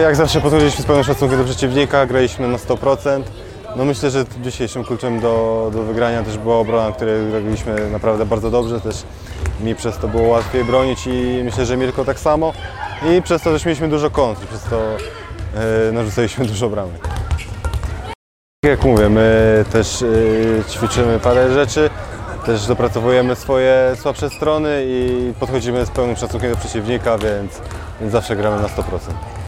Jak zawsze podchodziliśmy z pełnym szacunkiem do przeciwnika, graliśmy na 100%. No myślę, że dzisiejszym kluczem do wygrania też była obrona, której robiliśmy naprawdę bardzo dobrze. Też mi przez to było łatwiej bronić i myślę, że Mirko tak samo. I przez to też mieliśmy dużo kontr, przez to narzucaliśmy dużo bramek. Jak mówię, my też ćwiczymy parę rzeczy, też dopracowujemy swoje słabsze strony i podchodzimy z pełnym szacunkiem do przeciwnika, więc zawsze gramy na 100%.